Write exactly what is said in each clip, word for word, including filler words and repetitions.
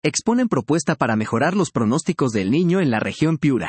exponen propuesta para mejorar los pronósticos del Niño en la región Piura.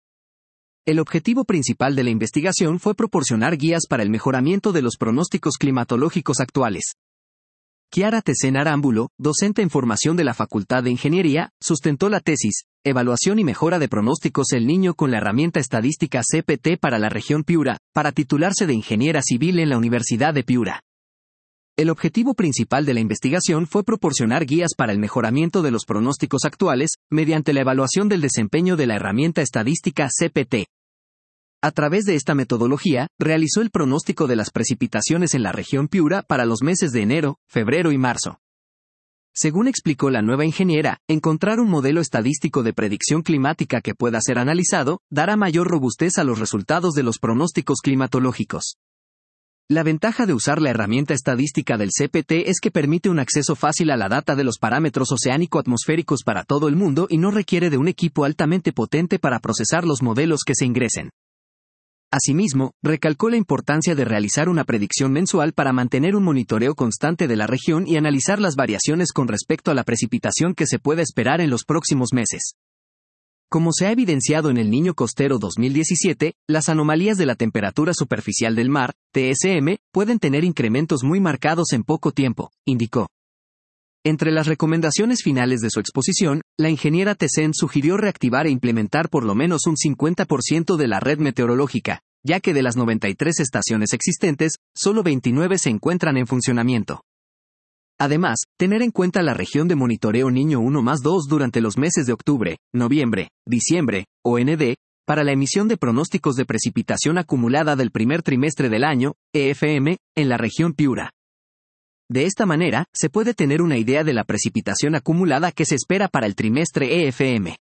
El objetivo principal de la investigación fue proporcionar guías para el mejoramiento de los pronósticos climatológicos actuales. Chiara Tessen Arámbulo, docente en formación de la Facultad de Ingeniería, sustentó la tesis, Evaluación y mejora de pronósticos El Niño con la herramienta estadística C P T para la región Piura, para titularse de ingeniera civil en la Universidad de Piura. El objetivo principal de la investigación fue proporcionar guías para el mejoramiento de los pronósticos actuales, mediante la evaluación del desempeño de la herramienta estadística C P T. A través de esta metodología, realizó el pronóstico de las precipitaciones en la región Piura para los meses de enero, febrero y marzo. Según explicó la nueva ingeniera, encontrar un modelo estadístico de predicción climática que pueda ser analizado, dará mayor robustez a los resultados de los pronósticos climatológicos. La ventaja de usar la herramienta estadística del C P T es que permite un acceso fácil a la data de los parámetros oceánico-atmosféricos para todo el mundo y no requiere de un equipo altamente potente para procesar los modelos que se ingresen. Asimismo, recalcó la importancia de realizar una predicción mensual para mantener un monitoreo constante de la región y analizar las variaciones con respecto a la precipitación que se puede esperar en los próximos meses. Como se ha evidenciado en el Niño Costero dos mil diecisiete, las anomalías de la temperatura superficial del mar, T S M, pueden tener incrementos muy marcados en poco tiempo, indicó. Entre las recomendaciones finales de su exposición, la ingeniera Tessen sugirió reactivar e implementar por lo menos un cincuenta por ciento de la red meteorológica, ya que de las noventa y tres estaciones existentes, solo veintinueve se encuentran en funcionamiento. Además, tener en cuenta la región de monitoreo Niño uno más dos durante los meses de octubre, noviembre, diciembre, o N D, para la emisión de pronósticos de precipitación acumulada del primer trimestre del año, E F M, en la región Piura. De esta manera, se puede tener una idea de la precipitación acumulada que se espera para el trimestre E F M.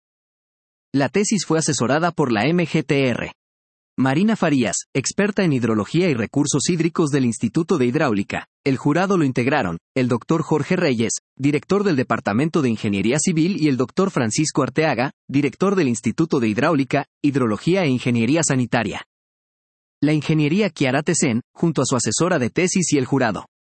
La tesis fue asesorada por la M G T R. Marina Farías, experta en hidrología y recursos hídricos del Instituto de Hidráulica. El jurado lo integraron, el doctor Jorge Reyes, director del Departamento de Ingeniería Civil y el doctor Francisco Arteaga, director del Instituto de Hidráulica, Hidrología e Ingeniería Sanitaria. La ingeniería Chiara Tessen, junto a su asesora de tesis y el jurado.